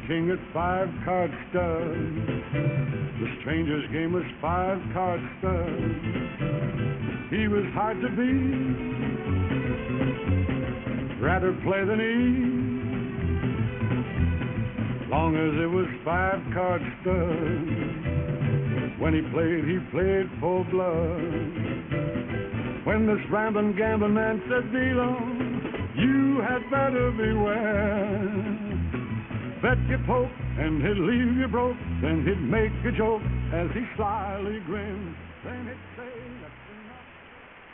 king at 5-card stud. The stranger's game was 5-card stud. He was hard to beat, rather play than eat. Long as it was 5-card stud. When he played full blood. When this rambling gambling man said, "Velo, you had better beware. Bet you poke and he'd leave you broke, then he'd make a joke as he slyly grinned. Then he'd say,